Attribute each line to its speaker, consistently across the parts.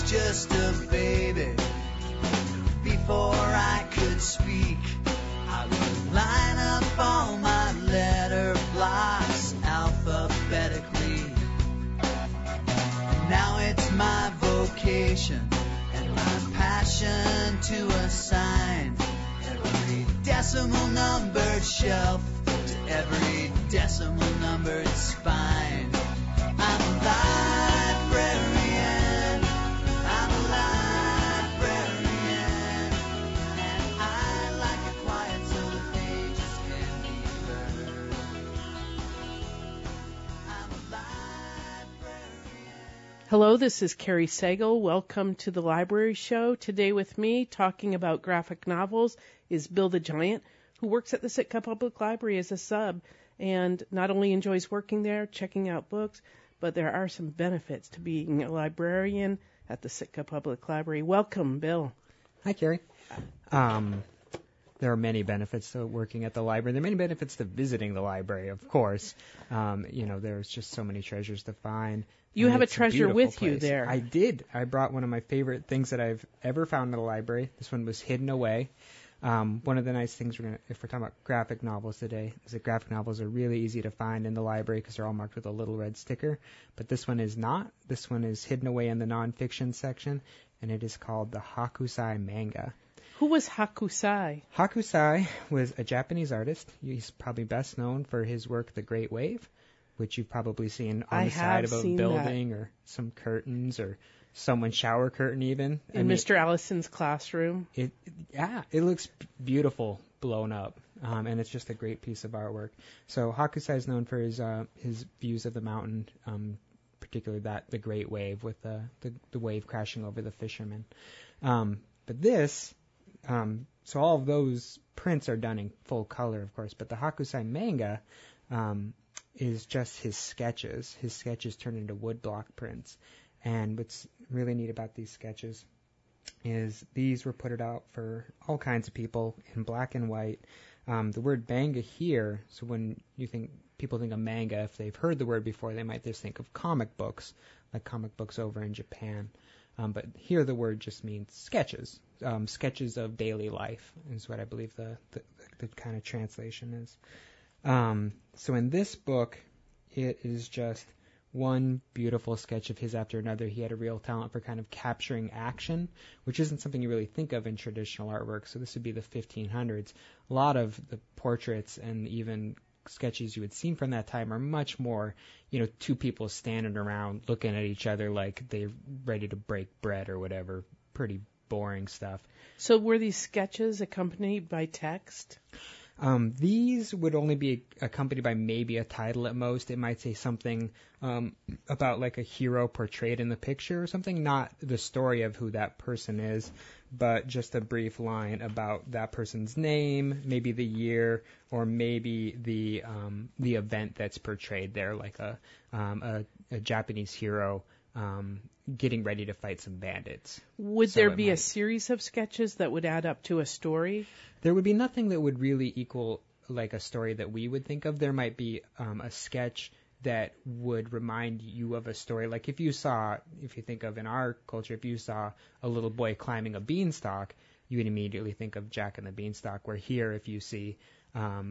Speaker 1: just a baby. Before I could speak, I would line up all my letter blocks alphabetically. Now it's my vocation and my passion to assign every decimal numbered shelf to every decimal numbered spine. I'm a librarian, I'm a librarian, and I like it quiet so the pages can be heard. I'm a librarian.
Speaker 2: Hello, this is Carrie Sagal. Welcome to the Library Show. Today with me, talking about graphic novels, is Bill the Giant, who works at the Sitka Public Library as a sub, and not only enjoys working there, checking out books, but there are some benefits to being a librarian at the Sitka Public Library. Welcome, Bill.
Speaker 3: Hi, Carrie. There are many benefits to working at the library. There are many benefits to visiting the library, of course. There's just so many treasures to find.
Speaker 2: You have a treasure with
Speaker 3: place.
Speaker 2: you there.
Speaker 3: I did. I brought one of my favorite things that I've ever found in the library. This one was hidden away. One of the nice things if we're talking about graphic novels today, is that graphic novels are really easy to find in the library because they're all marked with a little red sticker. But this one is not. This one is hidden away in the nonfiction section, and it is called the Hakusai manga.
Speaker 2: Who was Hakusai?
Speaker 3: Hakusai was a Japanese artist. He's probably best known for his work, The Great Wave, which you've probably seen on the side of a building or some curtains or someone's shower curtain even.
Speaker 2: In Mr. Allison's classroom.
Speaker 3: It looks beautiful blown up, and it's just a great piece of artwork. So Hakusai is known for his views of the mountain, particularly the Great Wave with the wave crashing over the fishermen. But this, so all of those prints are done in full color, of course, but the Hakusai manga is just his sketches. His sketches turned into woodblock prints. And what's really neat about these sketches is these were put out for all kinds of people in black and white. The word manga here, so when people think of manga, if they've heard the word before, they might just think of comic books, like comic books over in Japan. But here the word just means sketches, sketches of daily life is what I believe the kind of translation is. So in this book, it is just one beautiful sketch of his after another. He had a real talent for kind of capturing action, which isn't something you really think of in traditional artwork. So this would be the 1500s. A lot of the portraits and even sketches you had seen from that time are much more, two people standing around looking at each other like they're ready to break bread or whatever. Pretty boring stuff.
Speaker 2: So were these sketches accompanied by text?
Speaker 3: These would only be accompanied by maybe a title at most. It might say something about like a hero portrayed in the picture or something, not the story of who that person is, but just a brief line about that person's name, maybe the year, or maybe the event that's portrayed there, like a Japanese hero getting ready to fight some bandits.
Speaker 2: Would there be a series of sketches that would add up to a story? There
Speaker 3: would be nothing that would really equal like a story that we would think of. There might be a sketch that would remind you of a story. Like if you think of in our culture, if you saw a little boy climbing a beanstalk, you would immediately think of Jack and the Beanstalk, where here if you see a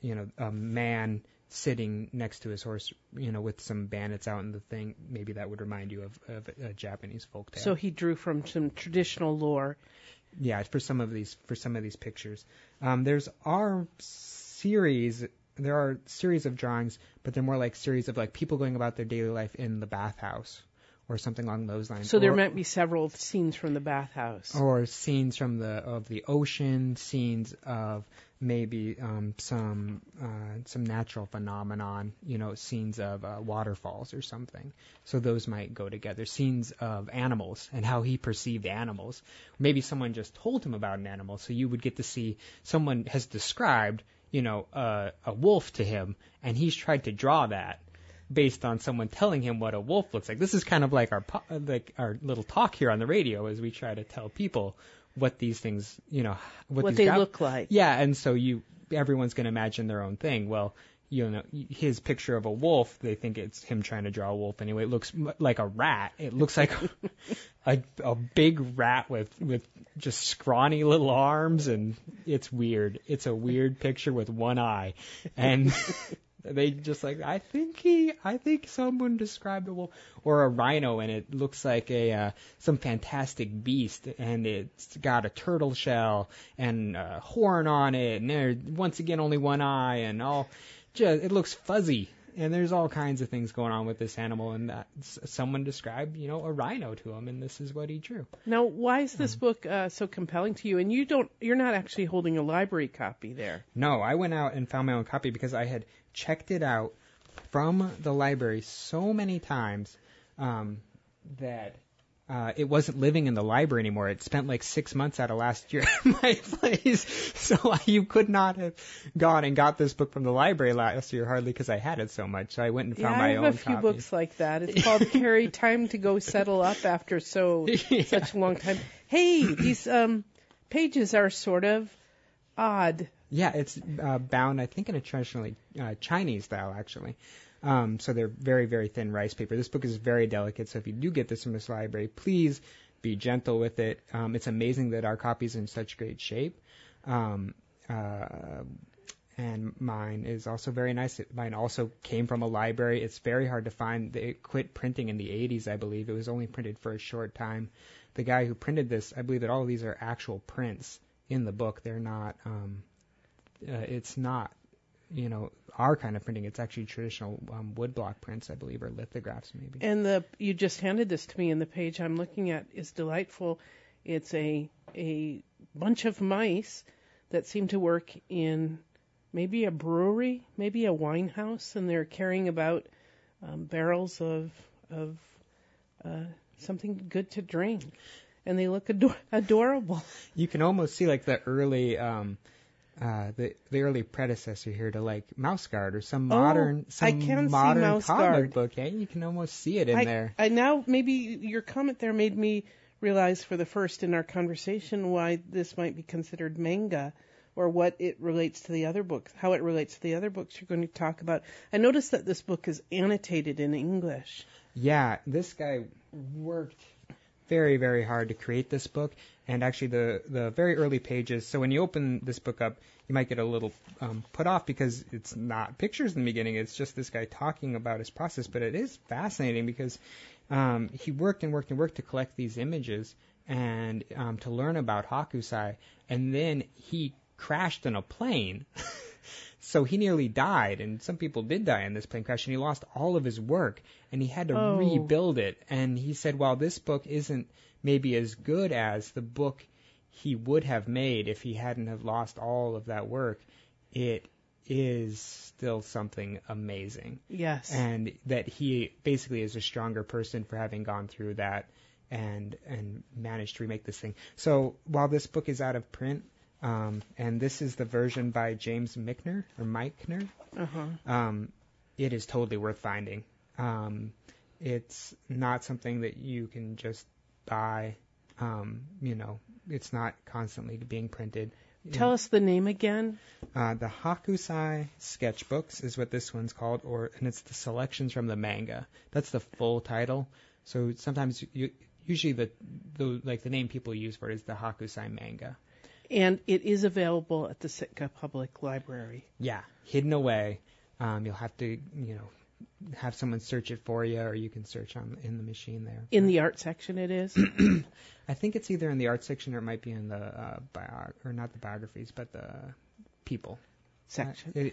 Speaker 3: man sitting next to his horse, with some bandits out in the thing, maybe that would remind you of a Japanese folktale.
Speaker 2: So he drew from some traditional lore.
Speaker 3: Yeah, for some of these pictures. There are series of drawings, but they're more like series of like people going about their daily life in the bathhouse or something along those lines.
Speaker 2: So there might be several scenes from the bathhouse.
Speaker 3: Or scenes from the ocean, scenes of maybe some natural phenomenon, scenes of waterfalls or something. So those might go together. Scenes of animals and how he perceived animals. Maybe someone just told him about an animal, so you would get to see someone has described, a wolf to him, and he's tried to draw that based on someone telling him what a wolf looks like. This is kind of like our little talk here on the radio as we try to tell people what these things,
Speaker 2: what they look like.
Speaker 3: Yeah, and so everyone's going to imagine their own thing. Well, his picture of a wolf, they think it's him trying to draw a wolf anyway. It looks like a rat. It looks like a big rat with just scrawny little arms, and it's weird. It's a weird picture with one eye, and they just like I think someone described it or a rhino, and it looks like some fantastic beast, and it's got a turtle shell and a horn on it, and there once again only one eye, and it looks fuzzy. And there's all kinds of things going on with this animal, and someone described, a rhino to him, and this is what he drew.
Speaker 2: Now, why is this book so compelling to you? And you're not actually holding a library copy there.
Speaker 3: No, I went out and found my own copy because I had checked it out from the library so many times that it wasn't living in the library anymore. It spent like 6 months out of last year at my place. So you could not have gone and got this book from the library last year hardly because I had it so much. So I went and found my own
Speaker 2: I have a few
Speaker 3: copy.
Speaker 2: books like that. It's called Carrie, Time to Go Settle Up After such a long time. Hey, these pages are sort of odd.
Speaker 3: Yeah, it's bound, I think, in a traditionally Chinese style, actually. So they're very, very thin rice paper. This book is very delicate, so if you do get this from this library, please be gentle with it. It's amazing that our copy's in such great shape. And mine is also very nice. Mine also came from a library. It's very hard to find. They quit printing in the 80s, I believe. It was only printed for a short time. The guy who printed this, I believe that all of these are actual prints in the book. They're not, it's not, our kind of printing. It's actually traditional woodblock prints, I believe, or lithographs maybe.
Speaker 2: And you just handed this to me, and the page I'm looking at is delightful. It's a bunch of mice that seem to work in maybe a brewery, maybe a wine house, and they're carrying about barrels of something good to drink, and they look adorable.
Speaker 3: You can almost see like the early the early predecessor here to like Mouse Guard or some modern comic book. Hey, you can almost see it in there.
Speaker 2: I now maybe your comment there made me realize for the first in our conversation why this might be considered manga, or what it relates to the other books, how it relates to the other books you're going to talk about. I noticed that this book is annotated in English.
Speaker 3: Yeah, this guy worked very, very hard to create this book. And actually the very early pages, so when you open this book up, you might get a little put off because it's not pictures in the beginning. It's just this guy talking about his process. But it is fascinating because he worked and worked and worked to collect these images and to learn about Hakusai. And then he crashed in a plane. So he nearly died, and some people did die in this plane crash, and he lost all of his work, and he had to rebuild it. And he said, while this book isn't maybe as good as the book he would have made if he hadn't have lost all of that work, it is still something amazing.
Speaker 2: Yes.
Speaker 3: And that he basically is a stronger person for having gone through that and managed to remake this thing. So while this book is out of print, and this is the version by James Michner, or Meichner. It is totally worth finding. It's not something that you can just buy. It's not constantly being printed.
Speaker 2: Tell us the name again.
Speaker 3: The Hakusai Sketchbooks is what this one's called, and it's the selections from the manga. That's the full title. So sometimes usually the name people use for it is the Hakusai manga.
Speaker 2: And it is available at the Sitka Public Library.
Speaker 3: Yeah, hidden away. You'll have to, have someone search it for you, or you can search in the machine there.
Speaker 2: In the art section it is?
Speaker 3: I think it's either in the art section or it might be in the, or not the biographies, but the people
Speaker 2: section.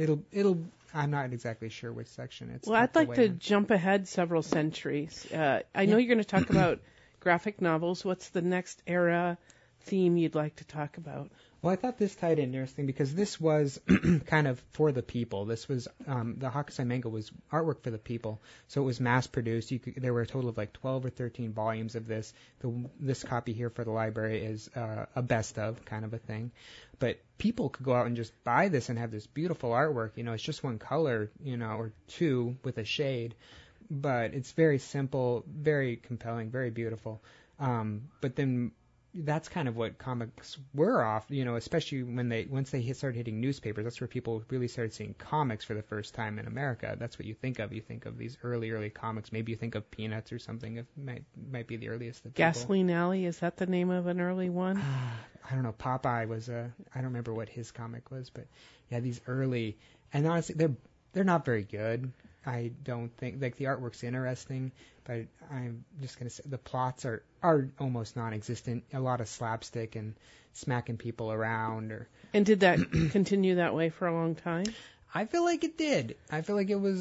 Speaker 3: I'm not exactly sure which section it's.
Speaker 2: Well, I'd like to jump ahead several centuries. I know you're going to talk about graphic novels. What's the next era theme you'd like to talk about?
Speaker 3: Well, I thought this tied in interesting because this was kind of for the people. This was the Hakusai manga was artwork for the people, so it was mass-produced. There were a total of like 12 or 13 volumes of this. This copy here for the library is a best of kind of a thing, but people could go out and just buy this and have this beautiful artwork. It's just one color, or two with a shade, but it's very simple, very compelling, very beautiful. But then that's kind of what comics were off, especially once they started hitting newspapers. That's where people really started seeing comics for the first time in America. That's what you think of. You think of these early comics. Maybe you think of Peanuts or something. It might be the earliest. That
Speaker 2: Gasoline Alley, is that the name of an early one?
Speaker 3: I don't know. Popeye was I don't remember what his comic was, but yeah, these early, and honestly, they're not very good. I don't think, like, the artwork's interesting, but I'm just gonna say the plots are almost non-existent. A lot of slapstick and smacking people around.
Speaker 2: And did that continue that way for a long time?
Speaker 3: I feel like it did. I feel like it was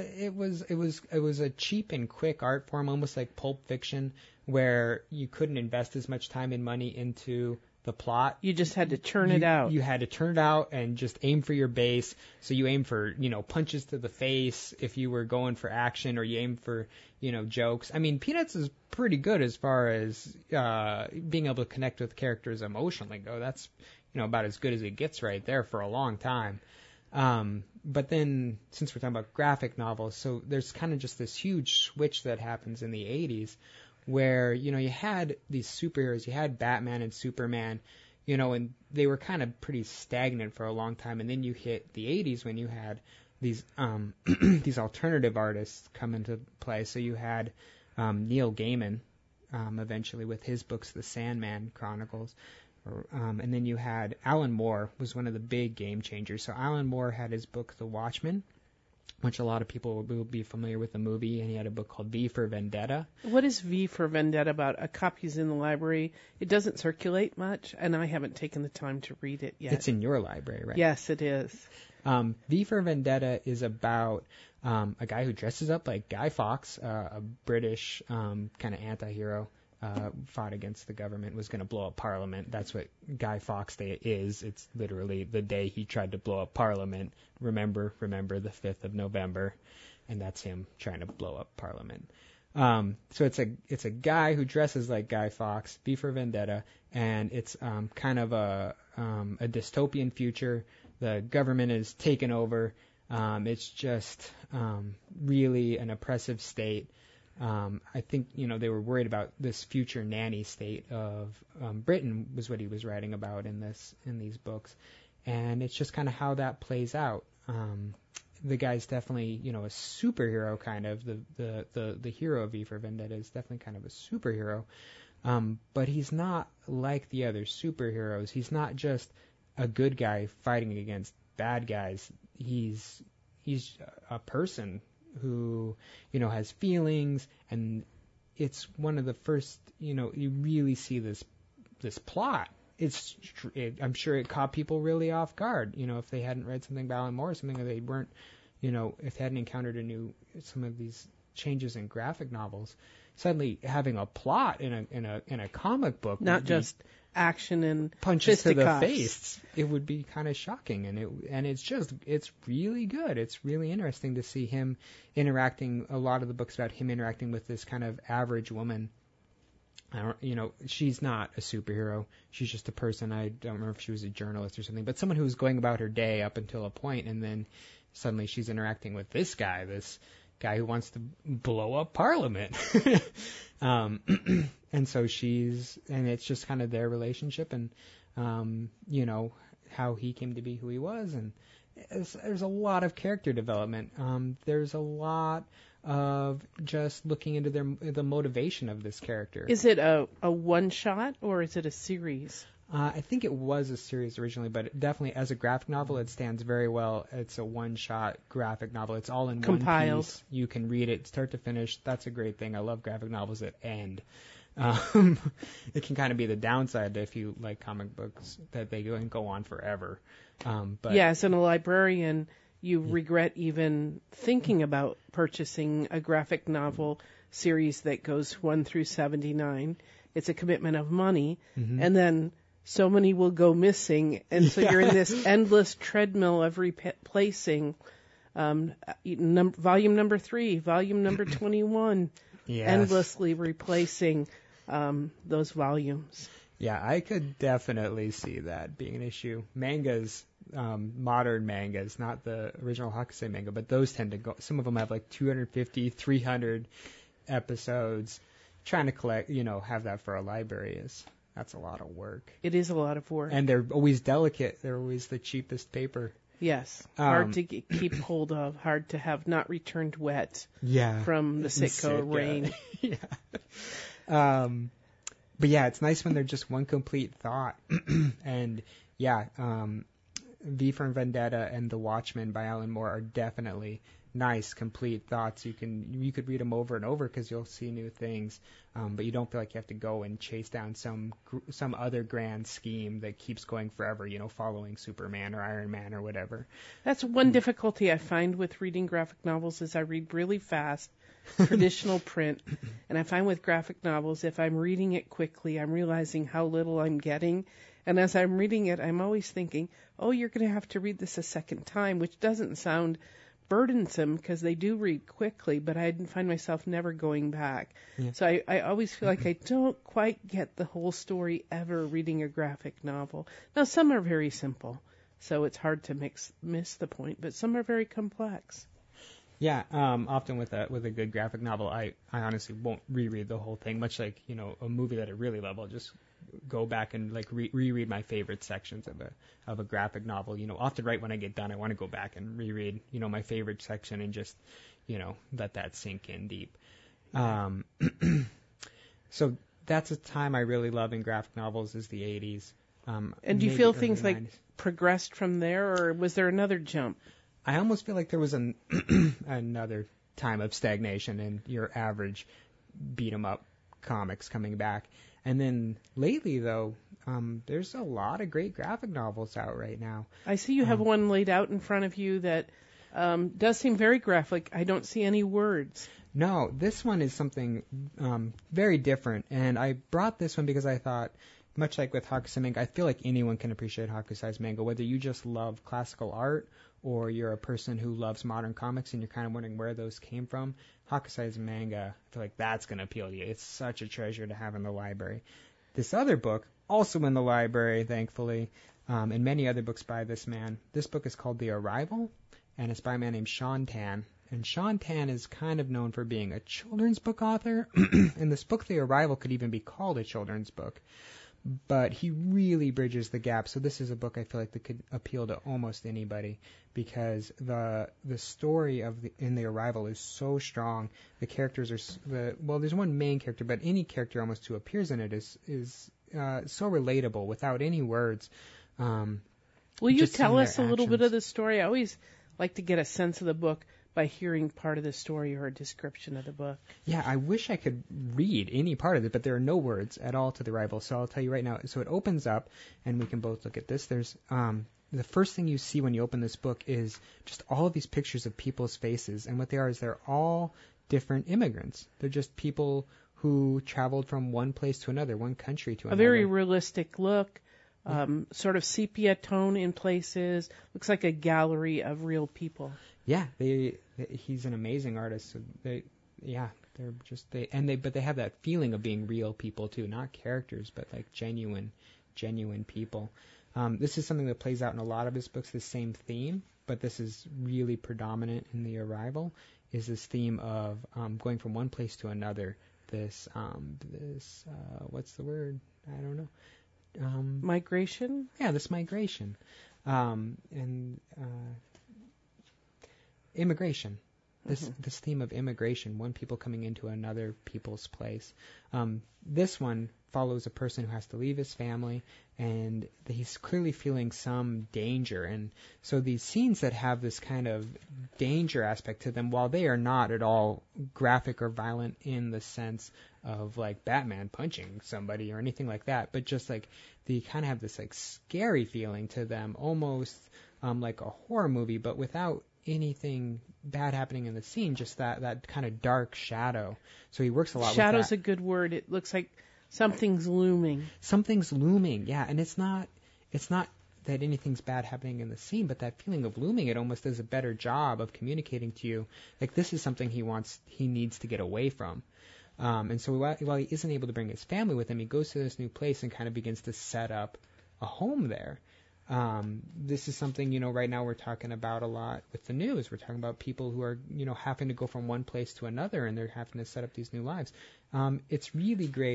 Speaker 3: a cheap and quick art form, almost like Pulp Fiction, where you couldn't invest as much time and money into the plot.
Speaker 2: You just had to churn it out.
Speaker 3: You had to turn it out and just aim for your base. So you aim for, punches to the face if you were going for action, or you aim for, jokes. I mean, Peanuts is pretty good as far as being able to connect with characters emotionally go. That's, about as good as it gets right there for a long time. But then, since we're talking about graphic novels, so there's kind of just this huge switch that happens in the 80s where, you had these superheroes, you had Batman and Superman, and they were kind of pretty stagnant for a long time. And then you hit the 80s when you had these these alternative artists come into play. So you had Neil Gaiman eventually with his books, The Sandman Chronicles. And then you had Alan Moore was one of the big game changers. So Alan Moore had his book, The Watchmen, which a lot of people will be familiar with the movie, and he had a book called V for Vendetta.
Speaker 2: What is V for Vendetta about? A copy's in the library. It doesn't circulate much, and I haven't taken the time to read it yet.
Speaker 3: It's in your library, right?
Speaker 2: Yes, it is.
Speaker 3: V for Vendetta is about a guy who dresses up like Guy Fawkes, a British kind of anti-hero, fought against the government, was going to blow up Parliament. That's what Guy Fawkes Day is. It's literally the day he tried to blow up Parliament. Remember the 5th of November, and that's him trying to blow up Parliament. So it's a guy who dresses like Guy Fawkes, V for Vendetta, and it's kind of a dystopian future. The government is taken over. It's just really an oppressive state. I think, they were worried about this future nanny state of Britain was what he was writing about in these books. And it's just kind of how that plays out. The guy's definitely, a superhero kind of. The hero of V for Vendetta is definitely kind of a superhero. But he's not like the other superheroes. He's not just a good guy fighting against bad guys. He's a person who, has feelings, and it's one of the first, you really see this plot. I'm sure it caught people really off guard, if they hadn't read something by Alan Moore or something, or they weren't, if they hadn't encountered some of these changes in graphic novels, suddenly having a plot in a comic book,
Speaker 2: not just action and
Speaker 3: punches to the
Speaker 2: fisticuffs.
Speaker 3: face, it would be kind of shocking. And it's really good. It's really interesting to see him interacting. A lot of the books about him interacting with this kind of average woman. She's not a superhero. She's just a person. I don't remember if she was a journalist or something, but someone who was going about her day up until a point, and then suddenly she's interacting with this guy who wants to blow up Parliament. And so and it's just kind of their relationship, and, how he came to be who he was. And there's a lot of character development. There's a lot of just looking into the motivation of this character.
Speaker 2: Is it a one-shot, or is it a series?
Speaker 3: I think it was a series originally, but definitely as a graphic novel, it stands very well. It's a one-shot graphic novel. It's all in
Speaker 2: Compiled.
Speaker 3: one piece. You can read it start to finish. That's a great thing. I love graphic novels that end. It can kind of be the downside if you like comic books, that they go on forever. But
Speaker 2: yes, and a librarian, you regret even thinking about purchasing a graphic novel series that goes 1 through 79. It's a commitment of money, and then so many will go missing, and so you're in this endless treadmill of replacing volume number 3, volume number 21,
Speaker 3: Yes.
Speaker 2: endlessly replacing those volumes.
Speaker 3: Yeah, I could definitely see that being an issue. Mangas, modern mangas, not the original Hakusei manga, but those tend to go, some of them have like 250, 300 episodes. Trying to collect, have that for a library is That's a lot of work.
Speaker 2: It is a lot of work.
Speaker 3: And they're always delicate. They're always the cheapest paper.
Speaker 2: Yes, hard to keep hold of, hard to have not returned wet
Speaker 3: Yeah.
Speaker 2: from the Sitka rain.
Speaker 3: Yeah. But yeah, it's nice when they're just one complete thought. And yeah, V for Vendetta and The Watchmen by Alan Moore are definitely nice, complete thoughts. You could read them over and over because you'll see new things, but you don't feel like you have to go and chase down some other grand scheme that keeps going forever. Following Superman or Iron Man or whatever.
Speaker 2: That's one difficulty I find with reading graphic novels is I read really fast, traditional print, and I find with graphic novels, if I'm reading it quickly, I'm realizing how little I'm getting. And as I'm reading it, I'm always thinking, oh, you're going to have to read this a second time, which doesn't sound burdensome because they do read quickly, but I find myself never going back.
Speaker 3: Yeah.
Speaker 2: So I always feel like I don't quite get the whole story ever reading a graphic novel. Now, some are very simple, so it's hard to miss the point, but some are very complex.
Speaker 3: Yeah, often with a good graphic novel, I honestly won't reread the whole thing, much like, a movie that I really love. I'll just go back and like reread my favorite sections of a graphic novel. Often right when I get done, I want to go back and reread, my favorite section and just, let that sink in deep. So that's a time I really love in graphic novels is the 80s.
Speaker 2: And do you feel things like progressed from there, or was there another jump?
Speaker 3: I almost feel like there was another time of stagnation in your average beat 'em up comics coming back. And then lately, though, there's a lot of great graphic novels out right now.
Speaker 2: I see you have one laid out in front of you that does seem very graphic. I don't see any words.
Speaker 3: No, this one is something very different. And I brought this one because I thought, much like with Hakusai manga, I feel like anyone can appreciate Hakusai's manga, whether you just love classical art or you're a person who loves modern comics and you're kind of wondering where those came from. Hakusai's manga, I feel like that's going to appeal to you. It's such a treasure to have in the library. This other book, also in the library, thankfully, and many other books by this man. This book is called The Arrival, and it's by a man named Sean Tan. And Sean Tan is kind of known for being a children's book author, and this book, The Arrival, could even be called a children's book. But he really bridges the gap. So this is a book I feel like that could appeal to almost anybody because the story in The Arrival is so strong. The characters are there's one main character, but any character almost who appears in it is so relatable without any words.
Speaker 2: Will you tell us a little bit of the story? I always like to get a sense of the book by hearing part of the story or a description of the book.
Speaker 3: Yeah, I wish I could read any part of it, but there are no words at all to The Arrival, so I'll tell you right now. So it opens up, and we can both look at this. There's the first thing you see when you open this book is just all of these pictures of people's faces, and what they are is they're all different immigrants. They're just people who traveled from one place to another, one country to another.
Speaker 2: A very realistic look, sort of sepia tone in places. Looks like a gallery of real people.
Speaker 3: Yeah, he's an amazing artist. So but they have that feeling of being real people too, not characters, but like genuine people. This is something that plays out in a lot of his books, the same theme, but this is really predominant in The Arrival, is this theme of going from one place to another. This what's the word? I don't know.
Speaker 2: Migration?
Speaker 3: Yeah, this migration. Immigration. This theme of immigration, one people coming into another people's place. This one follows a person who has to leave his family, and he's clearly feeling some danger. And so these scenes that have this kind of danger aspect to them, while they are not at all graphic or violent in the sense of like Batman punching somebody or anything like that, but just like they kind of have this like scary feeling to them, almost like a horror movie, but without anything bad happening in the scene, just that kind of dark shadow. So he works a lot with that.
Speaker 2: Shadow's a good word. It looks like something's looming.
Speaker 3: Something's looming, yeah. And it's not that anything's bad happening in the scene, but that feeling of looming, it almost does a better job of communicating to you, like this is something he needs to get away from. And so while he isn't able to bring his family with him, he goes to this new place and kind of begins to set up a home there. This is something, right now we're talking about a lot with the news. We're talking about people who are, having to go from one place to another, and they're having to set up these new lives. It's really great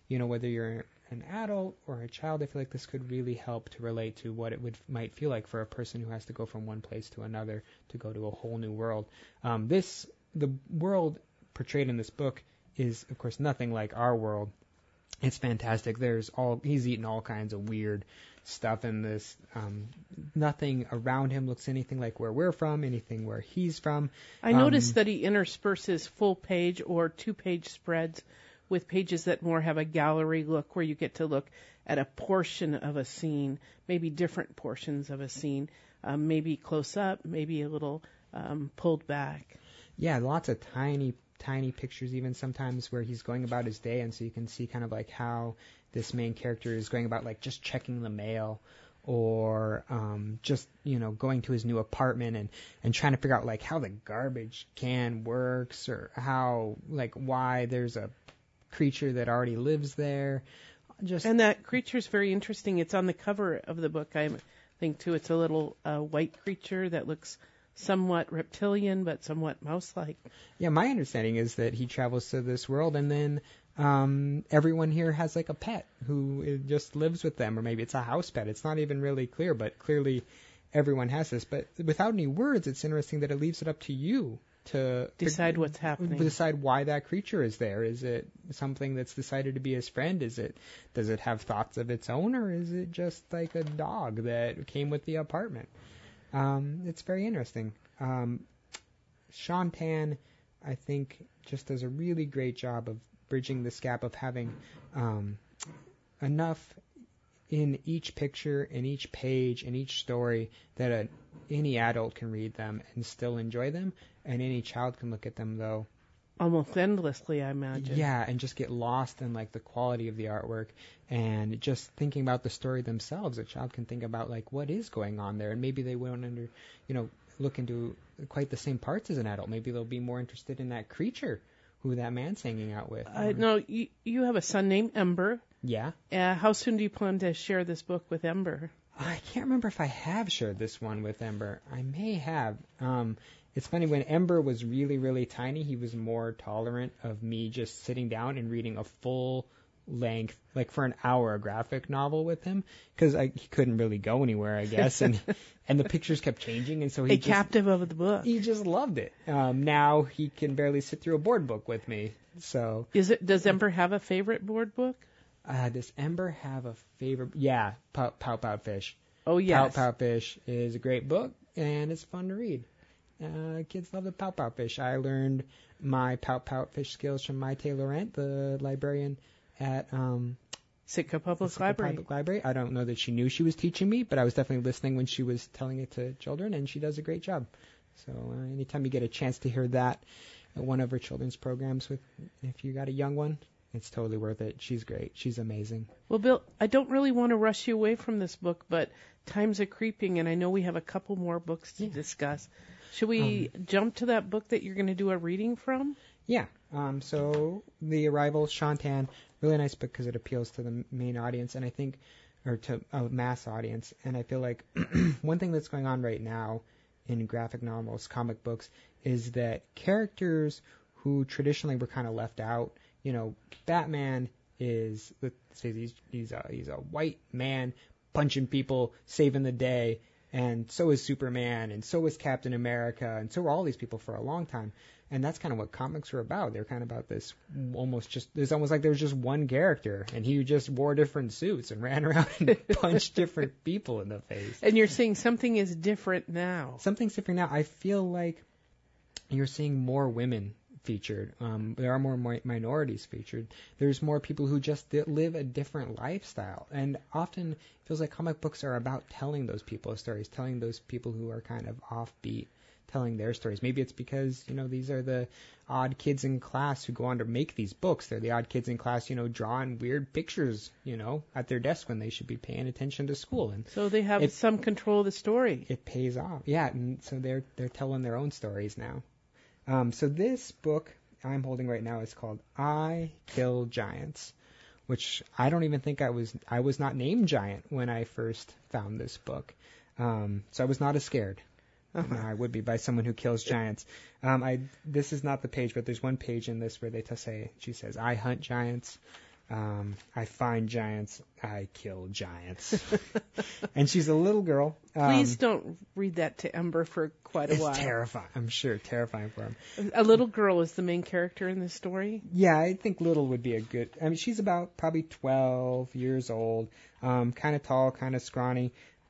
Speaker 3: whether you're an adult or a child, I feel like this could really help to relate to what it might feel like for a person who has to go from one place to another to go to a whole new world. The world portrayed in this book is, of course, nothing like our world. It's fantastic. He's eating all kinds of weird stuff in this. Nothing around him looks anything like where we're from, anything where he's from.
Speaker 2: I noticed that he intersperses full page or 2-page spreads with pages that more have a gallery look, where you get to look at a portion of a scene, maybe different portions of a scene, maybe close up, maybe a little pulled back.
Speaker 3: Yeah, lots of tiny pictures, even sometimes where he's going about his day, and so you can see kind of like how this main character is going about, like, just checking the mail, or just going to his new apartment and trying to figure out, like, how the garbage can works, or how, like, why there's a creature that already lives there. And
Speaker 2: that creature's very interesting. It's on the cover of the book, I think, too. It's a little white creature that looks somewhat reptilian, but somewhat mouse-like.
Speaker 3: Yeah, my understanding is that he travels to this world, and then everyone here has, like, a pet who just lives with them, or maybe it's a house pet. It's not even really clear, but clearly everyone has this. But without any words, it's interesting that it leaves it up to you to
Speaker 2: decide what's happening.
Speaker 3: Decide why that creature is there. Is it something that's decided to be his friend? Does it have thoughts of its own, or is it just like a dog that came with the apartment? It's very interesting. Shantan, I think, just does a really great job of bridging this gap of having enough in each picture, in each page, in each story that any adult can read them and still enjoy them, and any child can look at them, though,
Speaker 2: almost endlessly, I imagine.
Speaker 3: Yeah, and just get lost in, like, the quality of the artwork, and just thinking about the story themselves. A child can think about, like, what is going on there, and maybe they won't look into quite the same parts as an adult. Maybe they'll be more interested in that creature who that man's hanging out with.
Speaker 2: No, you have a son named Ember.
Speaker 3: Yeah.
Speaker 2: How soon do you plan to share this book with Ember?
Speaker 3: I can't remember if I have shared this one with Ember. I may have. It's funny, when Ember was really, really tiny, he was more tolerant of me just sitting down and reading a full length, like for an hour, a graphic novel with him, because he couldn't really go anywhere, I guess, and the pictures kept changing, and so
Speaker 2: captive of the book.
Speaker 3: He just loved it. Now he can barely sit through a board book with me. So
Speaker 2: does Ember have a favorite board book?
Speaker 3: Does Ember have a favorite? Yeah, Pout Pout Fish.
Speaker 2: Oh yes,
Speaker 3: Pout Pout Fish is a great book, and it's fun to read. Kids love the Pout Pout Fish. I learned my Pout Pout Fish skills from Maite Laurent, the librarian at
Speaker 2: Sitka Public Library.
Speaker 3: I don't know that she knew she was teaching me, but I was definitely listening when she was telling it to children, and she does a great job. So anytime you get a chance to hear that at one of her children's programs, if you got a young one, it's totally worth it. She's great. She's amazing.
Speaker 2: Well, Bill, I don't really want to rush you away from this book, but time's a-creeping, and I know we have a couple more books to discuss. Should we jump to that book that you're going to do a reading from?
Speaker 3: Yeah. So The Arrival, Shantan, really nice book because it appeals to the main audience, and I think, or to a mass audience. And I feel like one thing that's going on right now in graphic novels, comic books, is that characters who traditionally were kind of left out, Batman is, let's say he's a white man punching people, saving the day, and so is Superman, and so is Captain America, and so are all these people for a long time. And that's kind of what comics were about. They're kind of about this it's almost like there was just one character, and he just wore different suits and ran around and punched different people in the face.
Speaker 2: And you're saying something is different now.
Speaker 3: Something's different now. I feel like you're seeing more women featured. There are more minorities featured. There's more people who just live a different lifestyle. And often it feels like comic books are about telling those people's stories, telling those people who are kind of offbeat, telling their stories. Maybe it's because, these are the odd kids in class who go on to make these books. They're the odd kids in class, drawing weird pictures, at their desk when they should be paying attention to school. And
Speaker 2: so they have some control of the story.
Speaker 3: It pays off. Yeah, and so they're telling their own stories now. So this book I'm holding right now is called I Kill Giants, which I don't even think I was not named Giant when I first found this book. So I was not as scared. I would be by someone who kills giants. This is not the page, but there's one page in this where she says, I hunt giants. I find giants, I kill giants. And she's a little girl.
Speaker 2: Please don't read that to Ember for quite a while.
Speaker 3: It's terrifying. I'm sure terrifying for him.
Speaker 2: A little girl is the main character in this story.
Speaker 3: Yeah, I think little would be a good. I mean, she's about probably 12 years old. Kind of tall, kind of scrawny.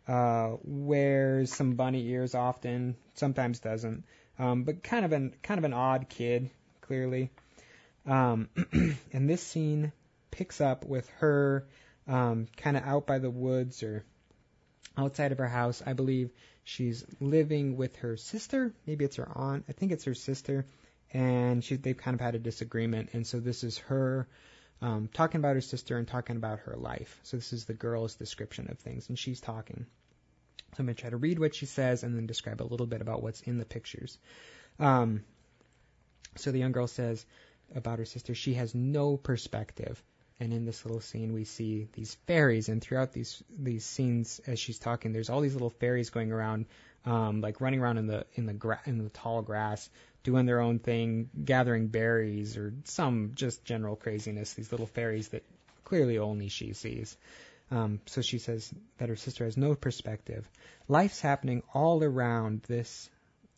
Speaker 3: Wears some bunny ears often. Sometimes doesn't. But kind of an odd kid, clearly. And this scene picks up with her kind of out by the woods or outside of her house. I believe she's living with her sister. Maybe it's her aunt. I think it's her sister. And they've kind of had a disagreement. And so this is her talking about her sister and talking about her life. So this is the girl's description of things. And she's talking. So I'm going to try to read what she says and then describe a little bit about what's in the pictures. So the young girl says about her sister, she has no perspective. And in this little scene, we see these fairies, and throughout these scenes, as she's talking, there's all these little fairies going around, like running around in the tall grass, doing their own thing, gathering berries or some just general craziness. These little fairies that clearly only she sees. So she says that her sister has no perspective. Life's happening all around this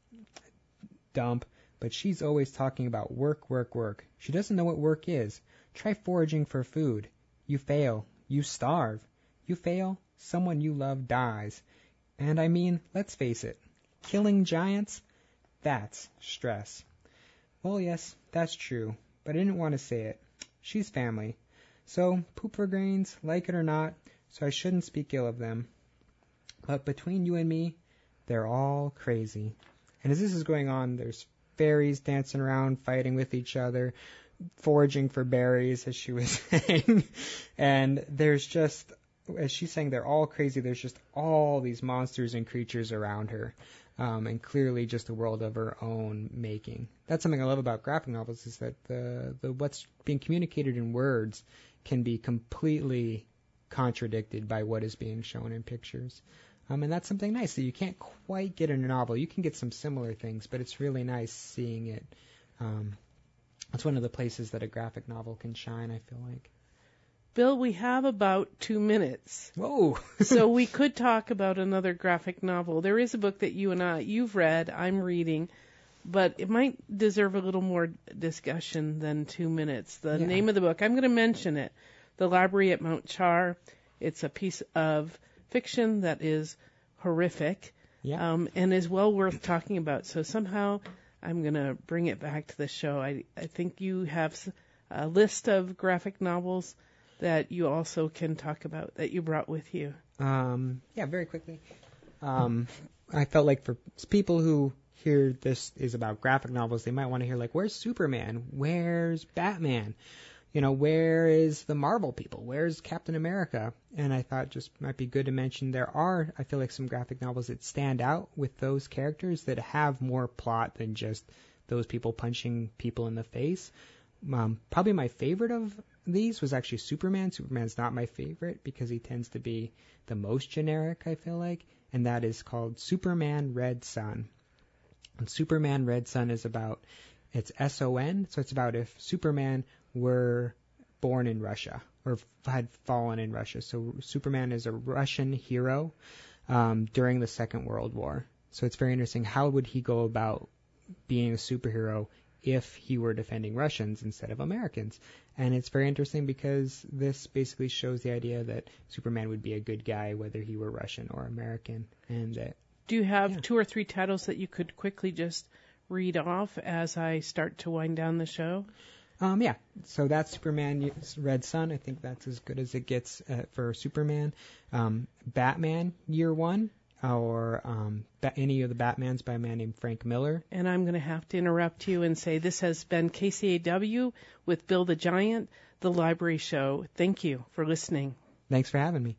Speaker 3: dump, but she's always talking about work, work, work. She doesn't know what work is. Try foraging for food. You fail. You starve. You fail. Someone you love dies. And I mean, let's face it, killing giants, that's stress. Well, yes, that's true, but I didn't want to say it. She's family. So, poop for grains, like it or not, so I shouldn't speak ill of them. But between you and me, they're all crazy. And as this is going on, there's fairies dancing around, fighting with each other, foraging for berries, as she was saying. And there's just, as she's saying, they're all crazy. There's just all these monsters and creatures around her. And clearly just a world of her own making. That's something I love about graphic novels, is that the what's being communicated in words can be completely contradicted by what is being shown in pictures. And that's something nice that you can't quite get in a novel. You can get some similar things, but it's really nice seeing it. It's one of the places that a graphic novel can shine, I feel like.
Speaker 2: Bill, we have about 2 minutes.
Speaker 3: Whoa!
Speaker 2: So we could talk about another graphic novel. There is a book that you've read, I'm reading, but it might deserve a little more discussion than 2 minutes. The name of the book, I'm going to mention it, The Library at Mount Char. It's a piece of fiction that is horrific and is well worth talking about. So somehow I'm going to bring it back to the show. I think you have a list of graphic novels that you also can talk about that you brought with you.
Speaker 3: Very quickly. I felt like for people who hear this is about graphic novels, they might want to hear, like, where's Superman? Where's Batman? You know, where is the Marvel people? Where's Captain America? And I thought just might be good to mention there are, I feel like, some graphic novels that stand out with those characters that have more plot than just those people punching people in the face. Probably my favorite of these was actually Superman. Superman's not my favorite because he tends to be the most generic, I feel like, and that is called Superman Red Sun. And Superman Red Sun is about, it's S-O-N, so it's about if Superman were born in Russia or had fallen in Russia. So Superman is a Russian hero during the Second World War. So it's very interesting. How would he go about being a superhero if he were defending Russians instead of Americans? And it's very interesting because this basically shows the idea that Superman would be a good guy whether he were Russian or American. And that,
Speaker 2: do you have 2 or 3 titles that you could quickly just read off as I start to wind down the show?
Speaker 3: So that's Superman Red Sun. I think that's as good as it gets for Superman. Batman Year One, or any of the Batmans by a man named Frank Miller.
Speaker 2: And I'm going to have to interrupt you and say this has been KCAW with Bill the Giant, the Library Show. Thank you for listening.
Speaker 3: Thanks for having me.